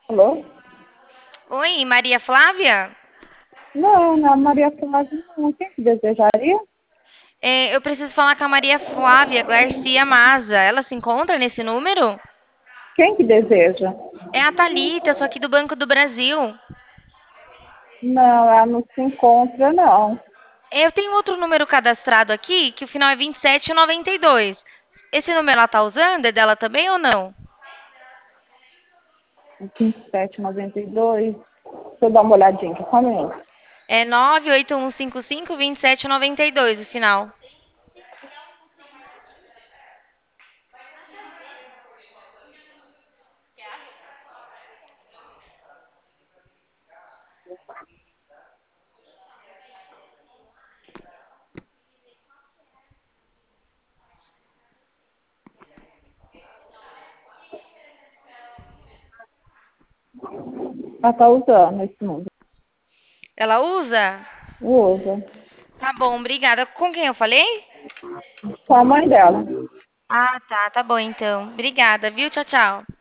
Alô? Oi, Maria Flávia? Não, não é a Maria Flávia, não. Quem que desejaria? Eu preciso falar com a Maria Flávia Garcia Maza. Ela se encontra nesse número? Quem que deseja? É a Thalita, eu sou aqui do Banco do Brasil. Não, ela não se encontra, não. Eu tenho outro número cadastrado aqui, que o final é 2792. Esse número ela tá usando? É dela também ou não? 2792. Deixa eu dar uma olhadinha aqui, só um minuto. É 981552792 o final. Ela tá usando esse número. Ela usa? Usa. Tá bom, obrigada. Com quem eu falei? Com a mãe dela. Ah, tá bom então. Obrigada, viu? Tchau, tchau.